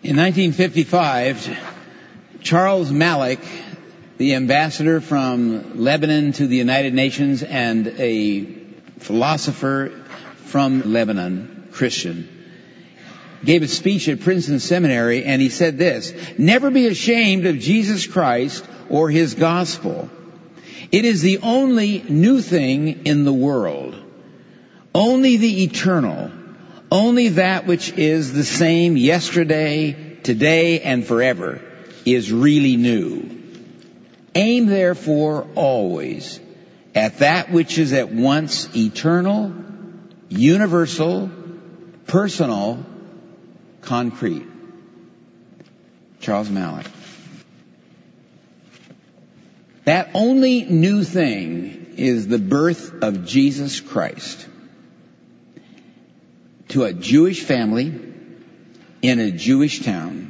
In 1955, Charles Malik, the ambassador from Lebanon to the United Nations and a philosopher from Lebanon, Christian, gave a speech at Princeton Seminary, and he said this: "Never be ashamed of Jesus Christ or His gospel. It is the only new thing in the world. Only the eternal. Only that which is the same yesterday, today, and forever is really new. Aim therefore always at that which is at once eternal, universal, personal, concrete." Charles Malik. That only new thing is the birth of Jesus Christ to a Jewish family in a Jewish town.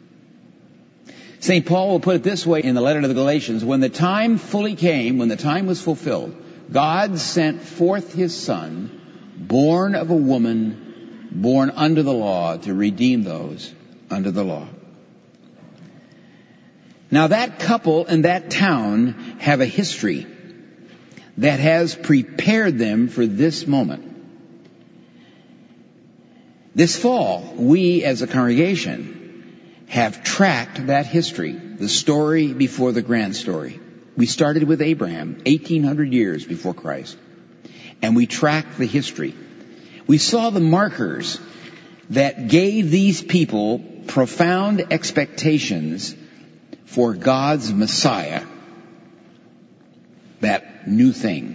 St. Paul will put it this way in the letter to the Galatians: when the time fully came, when the time was fulfilled, God sent forth His Son, born of a woman, born under the law, to redeem those under the law. Now that couple and that town have a history that has prepared them for this moment. This fall, we as a congregation have tracked that history, the story before the grand story. We started with Abraham, 1800 years before Christ, and we tracked the history. We saw the markers that gave these people profound expectations for God's Messiah, that new thing.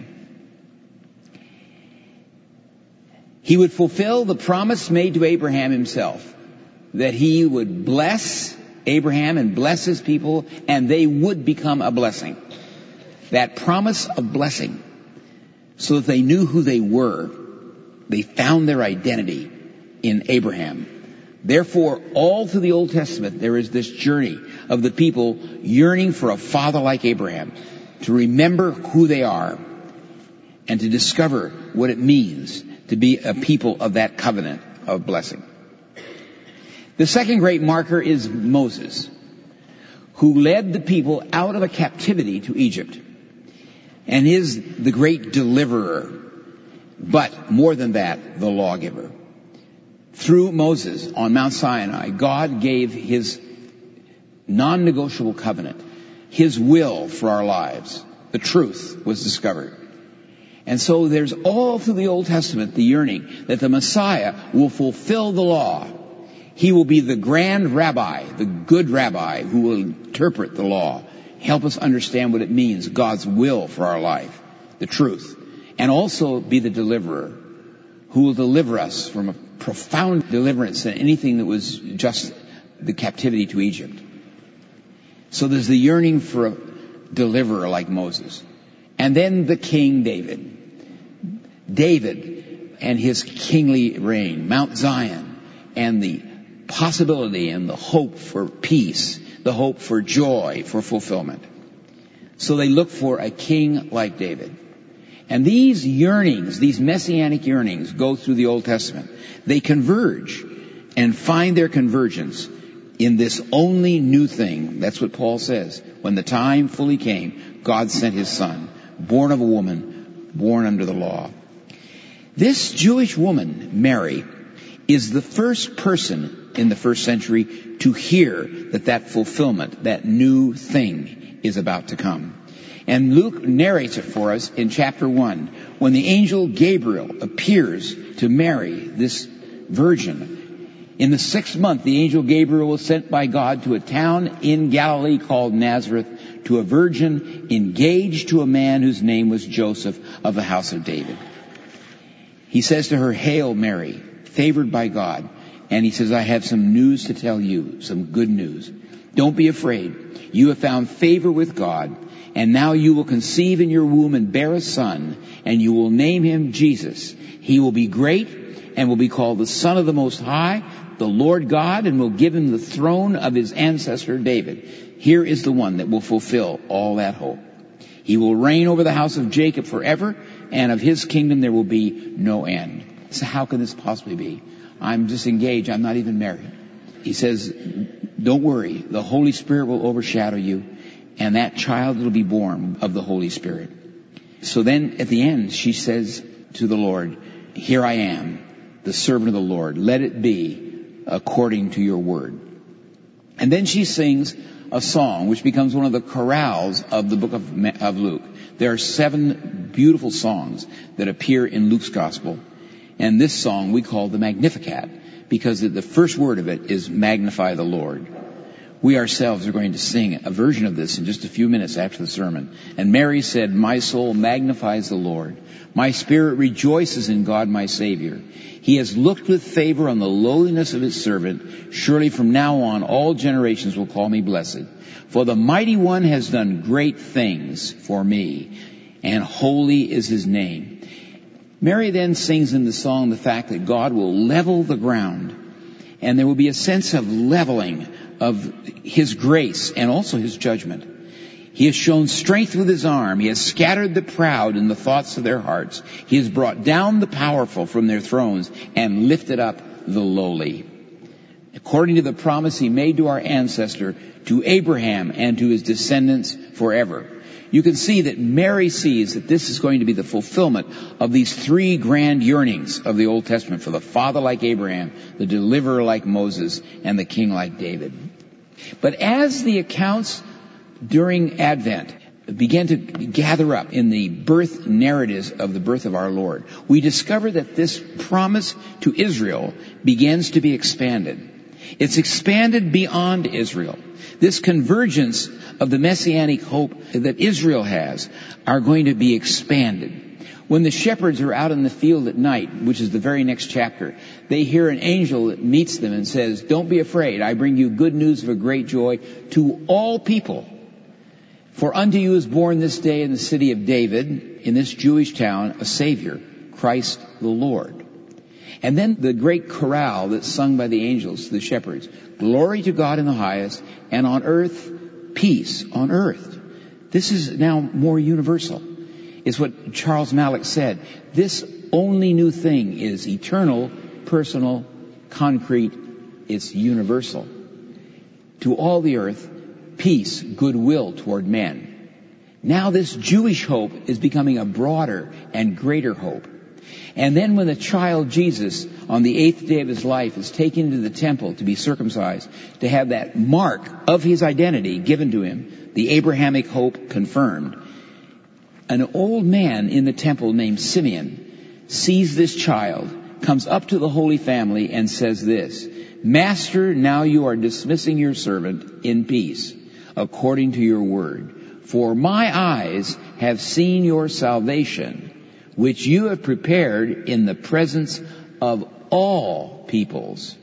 He would fulfill the promise made to Abraham himself, that he would bless Abraham and bless his people, and they would become a blessing. That promise of blessing, so that they knew who they were. They found their identity in Abraham. Therefore, all through the Old Testament, there is this journey of the people yearning for a father like Abraham, to remember who they are, and to discover what it means to be a people of that covenant of blessing. The second great marker is Moses, who led the people out of a captivity to Egypt, and is the great deliverer, but more than that, the lawgiver. Through Moses on Mount Sinai, God gave His non-negotiable covenant, His will for our lives. The truth was discovered. And so there's all through the Old Testament the yearning that the Messiah will fulfill the law. He will be the grand rabbi, the good rabbi, who will interpret the law, help us understand what it means, God's will for our life, the truth, and also be the deliverer, who will deliver us from a profound deliverance than anything that was just the captivity to Egypt. So there's the yearning for a deliverer like Moses. And then the King David. David and his kingly reign, Mount Zion, and the possibility and the hope for peace, the hope for joy, for fulfillment. So they look for a king like David. And these yearnings, these messianic yearnings, go through the Old Testament. They converge and find their convergence in this only new thing. That's what Paul says. When the time fully came, God sent His Son, born of a woman, born under the law. This Jewish woman, Mary, is the first person in the first century to hear that fulfillment, that new thing, is about to come. And Luke narrates it for us in chapter 1, when the angel Gabriel appears to Mary, this virgin. In the 6th month, the angel Gabriel was sent by God to a town in Galilee called Nazareth, to a virgin engaged to a man whose name was Joseph, of the house of David. He says to her, "Hail Mary, favored by God." And he says, "I have some news to tell you, some good news. Don't be afraid. You have found favor with God, and now you will conceive in your womb and bear a son, and you will name him Jesus. He will be great and will be called the Son of the Most High, the Lord God, and will give him the throne of his ancestor David. Here is the one that will fulfill all that hope. He will reign over the house of Jacob forever, and of his kingdom there will be no end." So how can this possibly be? I'm disengaged. I'm not even married. he says, don't worry, the Holy Spirit will overshadow you, and that child will be born of the Holy Spirit. So then at the end, she says to the Lord, here I am, the servant of the Lord. Let it be according to your word. And then she sings a song which becomes one of the chorales of the book of Luke. There are 7 beautiful songs that appear in Luke's gospel. And this song we call the Magnificat, because the first word of it is magnify the Lord. We ourselves are going to sing a version of this in just a few minutes after the sermon. And Mary said, my soul magnifies the Lord. My spirit rejoices in God my Savior. He has looked with favor on the lowliness of his servant. Surely from now on all generations will call me blessed. For the Mighty One has done great things for me, and holy is his name. Mary then sings in the song the fact that God will level the ground, and there will be a sense of leveling of his grace and also his judgment. He has shown strength with his arm. He has scattered the proud in the thoughts of their hearts. He has brought down the powerful from their thrones and lifted up the lowly. According to the promise he made to our ancestor, to Abraham and to his descendants forever. You can see that Mary sees that this is going to be the fulfillment of these 3 grand yearnings of the Old Testament for the father like Abraham, the deliverer like Moses, and the king like David. But as the accounts during Advent began to gather up in the birth narratives of the birth of our Lord, we discover that this promise to Israel begins to be expanded. It's expanded beyond Israel. This convergence of the messianic hope that Israel has are going to be expanded. When the shepherds are out in the field at night, which is the very next chapter, they hear an angel that meets them and says, don't be afraid, I bring you good news of a great joy to all people. For unto you is born this day in the city of David, in this Jewish town, a Savior, Christ the Lord. And then the great chorale that's sung by the angels to the shepherds. Glory to God in the highest, and on earth, peace on earth. This is now more universal. It's what Charles Malik said. This only new thing is eternal, personal, concrete. It's universal. To all the earth, peace, goodwill toward men. Now this Jewish hope is becoming a broader and greater hope. And then when the child Jesus, on the 8th day of his life, is taken into the temple to be circumcised, to have that mark of his identity given to him, the Abrahamic hope confirmed, an old man in the temple named Simeon sees this child, comes up to the Holy Family and says this, Master, now you are dismissing your servant in peace, according to your word. For my eyes have seen your salvation, which you have prepared in the presence of all peoples,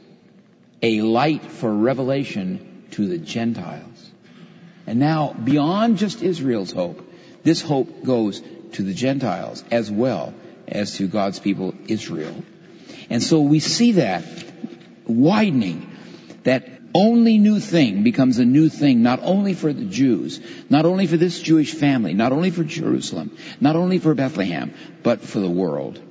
a light for revelation to the Gentiles. And now, beyond just Israel's hope, this hope goes to the Gentiles as well as to God's people, Israel. And so we see that widening, that only new thing becomes a new thing, not only for the Jews, not only for this Jewish family, not only for Jerusalem, not only for Bethlehem, but for the world.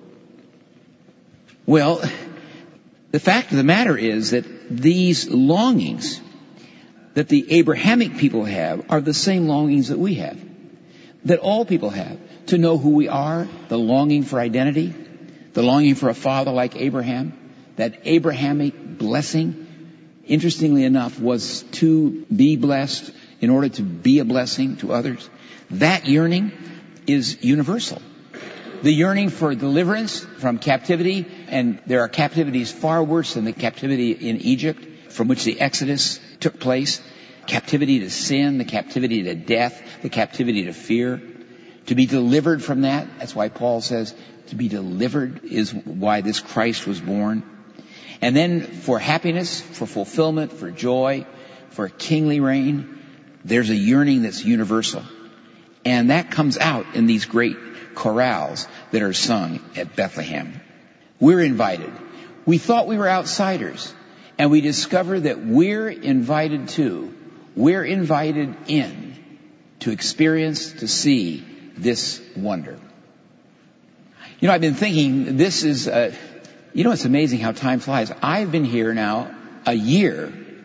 Well, the fact of the matter is that these longings that the Abrahamic people have are the same longings that we have, that all people have, to know who we are, the longing for identity, the longing for a father like Abraham, that Abrahamic blessing, interestingly enough, was to be blessed in order to be a blessing to others. That yearning is universal. The yearning for deliverance from captivity, and there are captivities far worse than the captivity in Egypt, from which the Exodus took place. Captivity to sin, the captivity to death, the captivity to fear. To be delivered from that, that's why Paul says to be delivered is why this Christ was born. And then for happiness, for fulfillment, for joy, for a kingly reign, there's a yearning that's universal. And that comes out in these great chorales that are sung at Bethlehem. We're invited. We thought we were outsiders, and we discover that we're invited too. We're invited in to experience, to see this wonder. You know, I've been thinking, this is, it's amazing how time flies. I've been here now a year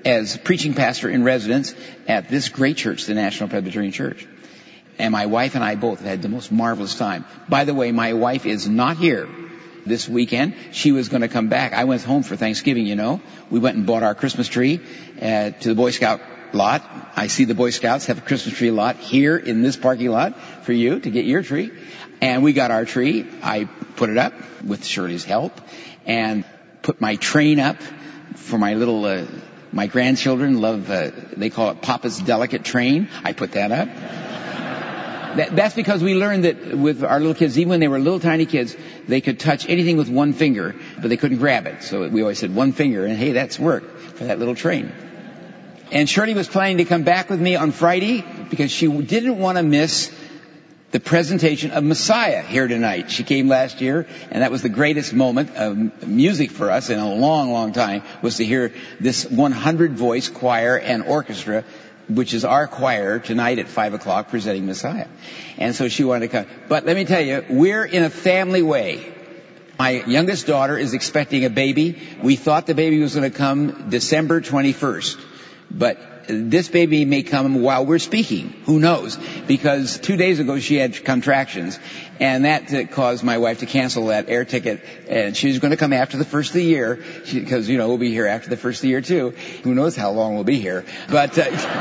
as preaching pastor in residence at this great church, the National Presbyterian Church. And my wife and I both had the most marvelous time. By the way, my wife is not here this weekend. She was going to come back. I went home for Thanksgiving, you know. We went and bought our Christmas tree to the Boy Scout lot. I see the Boy Scouts have a Christmas tree lot here in this parking lot for you to get your tree. And we got our tree. I put it up with Shirley's help and put my train up for my little, my grandchildren love, they call it Papa's Delicate Train. I put that up. That's because we learned that with our little kids, even when they were little tiny kids, they could touch anything with one finger, but they couldn't grab it. So we always said one finger, and hey, that's work for that little train. And Shirley was planning to come back with me on Friday because she didn't want to miss the presentation of Messiah here tonight. She came last year, and that was the greatest moment of music for us in a long, long time, was to hear this 100-voice choir and orchestra, which is our choir tonight at 5 o'clock presenting Messiah. And so she wanted to come. But let me tell you, we're in a family way. My youngest daughter is expecting a baby. We thought the baby was going to come December 21st. But this baby may come while we're speaking. Who knows? Because 2 days ago she had contractions, and that caused my wife to cancel that air ticket. And she's going to come after the first of the year, because, you know, we'll be here after the first of the year too. Who knows how long we'll be here? But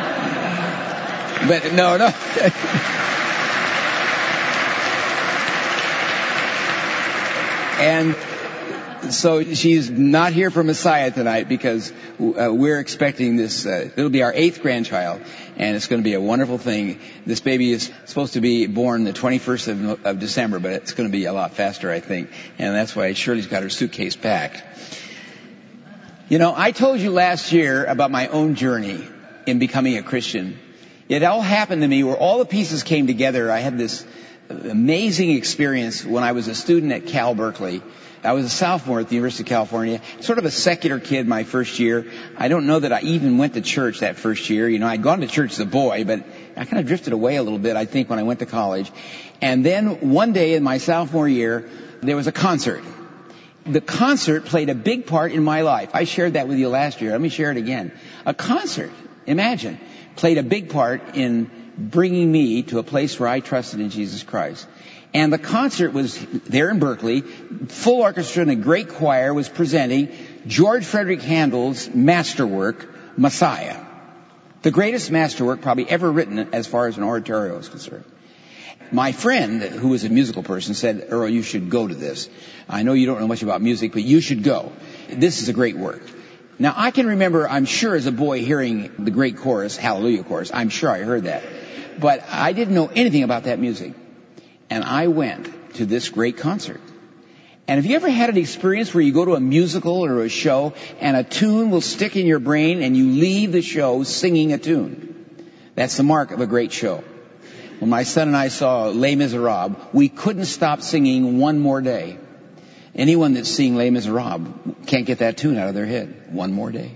no. And so she's not here for Messiah tonight because we're expecting this. It'll be our 8th grandchild, and it's going to be a wonderful thing. This baby is supposed to be born the 21st of December, but it's going to be a lot faster, I think. And that's why Shirley's got her suitcase packed. You know, I told you last year about my own journey in becoming a Christian. It all happened to me where all the pieces came together. I had this amazing experience when I was a student at Cal Berkeley. I was a sophomore at the University of California, sort of a secular kid my first year. I don't know that I even went to church that first year. You know, I'd gone to church as a boy, but I kind of drifted away a little bit, I think, when I went to college. And then one day in my sophomore year, there was a concert. The concert played a big part in my life. I shared that with you last year. Let me share it again. A concert, imagine, played a big part in bringing me to a place where I trusted in Jesus Christ. And the concert was there in Berkeley. Full orchestra and a great choir was presenting George Frederick Handel's masterwork, Messiah. The greatest masterwork probably ever written as far as an oratorio is concerned. My friend, who was a musical person, said, "Earl, you should go to this. I know you don't know much about music, but you should go. This is a great work." Now, I can remember, I'm sure as a boy, hearing the great chorus, Hallelujah chorus. I'm sure I heard that. But I didn't know anything about that music. And I went to this great concert. And have you ever had an experience where you go to a musical or a show and a tune will stick in your brain and you leave the show singing a tune? That's the mark of a great show. When my son and I saw Les Miserables, we couldn't stop singing one more day. Anyone that's seeing Les Miserables can't get that tune out of their head. One more day.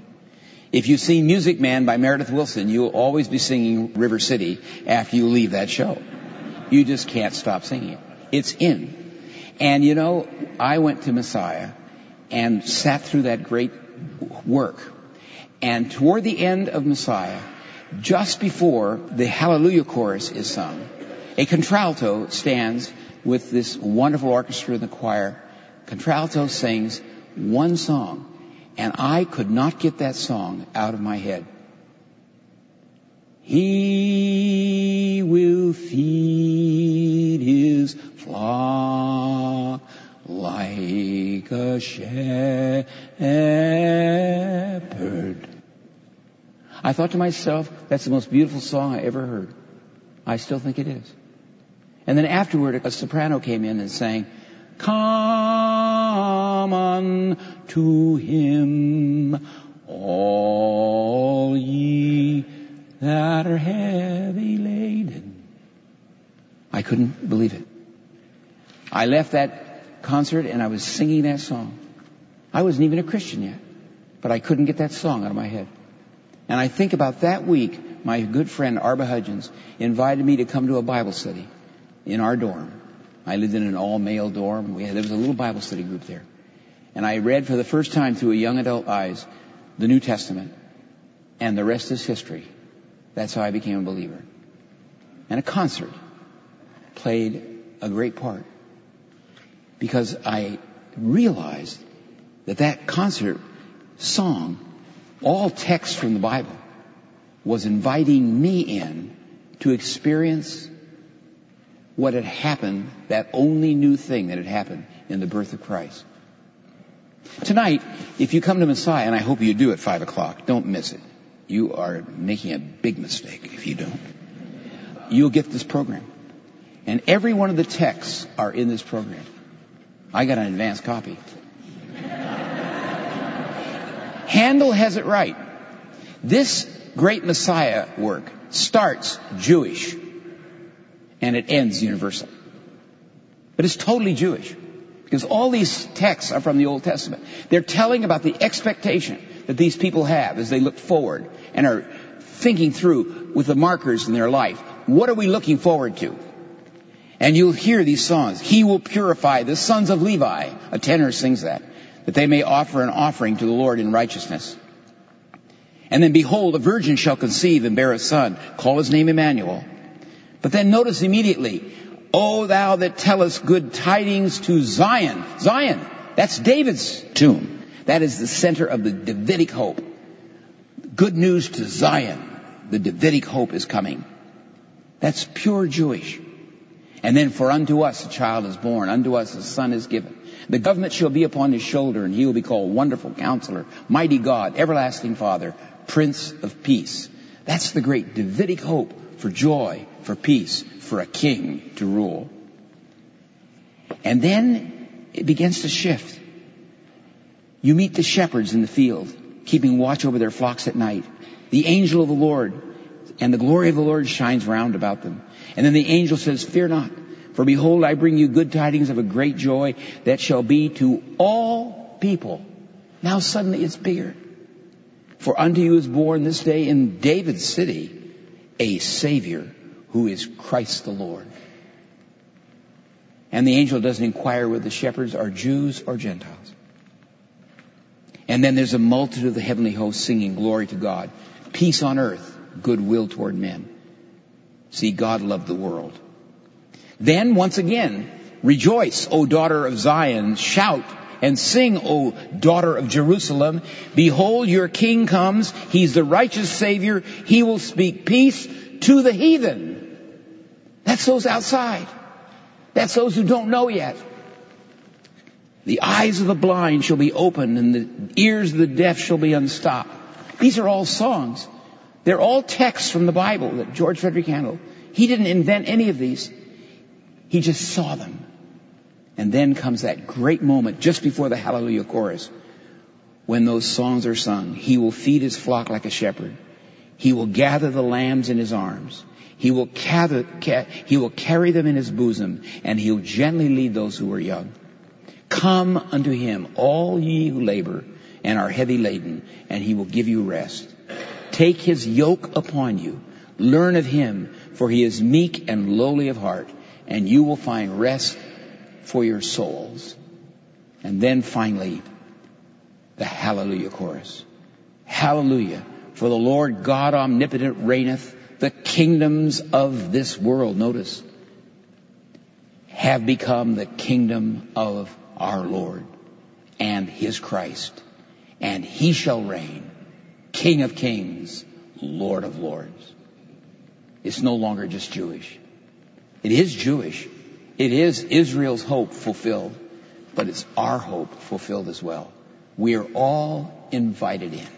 If you've seen Music Man by Meredith Willson, you'll always be singing River City after you leave that show. You just can't stop singing it. It's in. And you know, I went to Messiah and sat through that great work. And toward the end of Messiah, just before the Hallelujah chorus is sung, a contralto stands with this wonderful orchestra in the choir. Contralto sings one song, and I could not get that song out of my head. He will feed his flock like a shepherd. I thought to myself, that's the most beautiful song I ever heard. I still think it is. And then afterward, a soprano came in and sang, "Come unto him, all ye that are heavy laden." I couldn't believe it. I left that concert and I was singing that song. I wasn't even a Christian yet, but I couldn't get that song out of my head. And I think about that week, my good friend Arba Hudgens invited me to come to a Bible study in our dorm. I lived in an all-male dorm. There was a little Bible study group there. And I read for the first time through a young adult eyes the New Testament. And the rest is history. That's how I became a believer. And a concert played a great part, because I realized that concert song, all text from the Bible, was inviting me in to experience what had happened, that only new thing that had happened in the birth of Christ. Tonight, if you come to Messiah, and I hope you do at 5 o'clock, don't miss it. You are making a big mistake if you don't. You'll get this program. And every one of the texts are in this program. I got an advanced copy. Handel has it right. This great Messiah work starts Jewish and it ends universal. But it's totally Jewish, because all these texts are from the Old Testament. They're telling about the expectation that these people have as they look forward and are thinking through with the markers in their life. What are we looking forward to? And you'll hear these songs. He will purify the sons of Levi. A tenor sings that they may offer an offering to the Lord in righteousness. And then behold, a virgin shall conceive and bear a son. Call his name Emmanuel. But then notice immediately, O thou that tellest good tidings to Zion. Zion, that's David's tomb. That is the center of the Davidic hope. Good news to Zion. The Davidic hope is coming. That's pure Jewish. And then, for unto us a child is born, unto us a son is given. The government shall be upon his shoulder, and he will be called Wonderful Counselor, Mighty God, Everlasting Father, Prince of Peace. That's the great Davidic hope for joy, for peace, for a king to rule. And then it begins to shift. You meet the shepherds in the field, keeping watch over their flocks at night. The angel of the Lord, and the glory of the Lord shines round about them. And then the angel says, fear not, for behold, I bring you good tidings of a great joy that shall be to all people. Now suddenly it's bigger. For unto you is born this day in David's city a Savior, who is Christ the Lord. And the angel doesn't inquire whether the shepherds are Jews or Gentiles. And then there's a multitude of the heavenly hosts singing glory to God. Peace on earth, goodwill toward men. See, God loved the world. Then, once again, rejoice, O daughter of Zion. Shout and sing, O daughter of Jerusalem. Behold, your king comes. He's the righteous Savior. He will speak peace to the heathen. That's those outside. That's those who don't know yet. The eyes of the blind shall be opened, and the ears of the deaf shall be unstopped. These are all songs. They're all texts from the Bible that George Frederick Handel. He didn't invent any of these. He just saw them. And then comes that great moment just before the Hallelujah chorus, when those songs are sung. He will feed his flock like a shepherd. He will gather the lambs in his arms. He will carry them in his bosom, and he'll gently lead those who are young. Come unto him, all ye who labor and are heavy laden, and he will give you rest. Take his yoke upon you. Learn of him, for he is meek and lowly of heart, and you will find rest for your souls. And then finally, the Hallelujah chorus. Hallelujah, for the Lord God omnipotent reigneth. The kingdoms of this world, notice, have become the kingdom of our Lord and his Christ. And he shall reign, King of kings, Lord of lords. It's no longer just Jewish. It is Jewish. It is Israel's hope fulfilled, but it's our hope fulfilled as well. We are all invited in.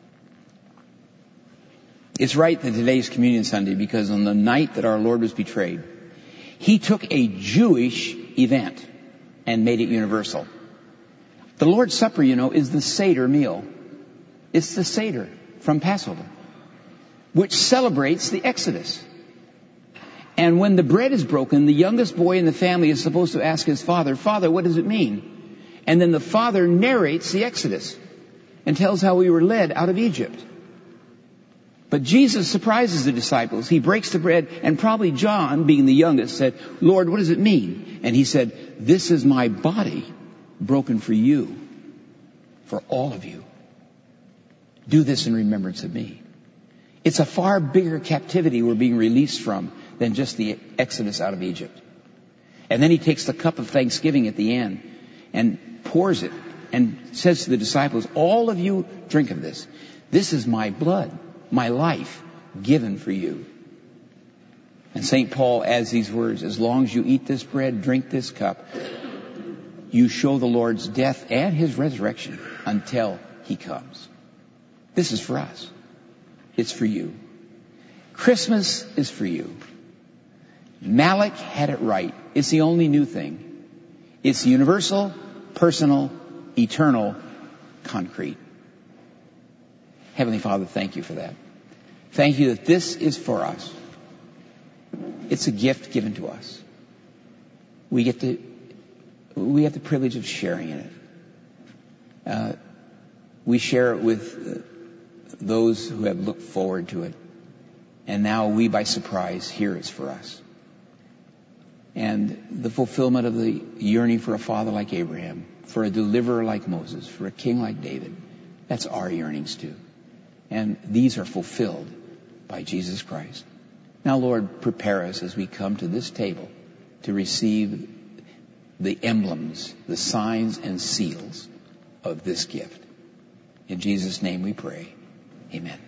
It's right that today's Communion Sunday, because on the night that our Lord was betrayed, he took a Jewish event and made it universal. The Lord's Supper, is the Seder meal. It's the Seder from Passover, which celebrates the Exodus. And when the bread is broken, the youngest boy in the family is supposed to ask his father, Father, what does it mean? And then the father narrates the Exodus and tells how we were led out of Egypt. But Jesus surprises the disciples. He breaks the bread, and probably John, being the youngest, said, Lord, what does it mean? And he said, this is my body broken for you, for all of you. Do this in remembrance of me. It's a far bigger captivity we're being released from than just the exodus out of Egypt. And then he takes the cup of thanksgiving at the end and pours it and says to the disciples, all of you drink of this. This is my blood, my life, given for you. And St. Paul adds these words, as long as you eat this bread, drink this cup, you show the Lord's death and his resurrection until he comes. This is for us. It's for you. Christmas is for you. Malik had it right. It's the only new thing. It's universal, personal, eternal, concrete. Heavenly Father, thank you for that. Thank you that this is for us. It's a gift given to us. We have the privilege of sharing in it. We share it with those who have looked forward to it. And now we, by surprise, hear it's for us. And the fulfillment of the yearning for a father like Abraham, for a deliverer like Moses, for a king like David, that's our yearnings too. And these are fulfilled by Jesus Christ. Now, Lord, prepare us as we come to this table to receive the emblems, the signs and seals of this gift. In Jesus' name we pray. Amen.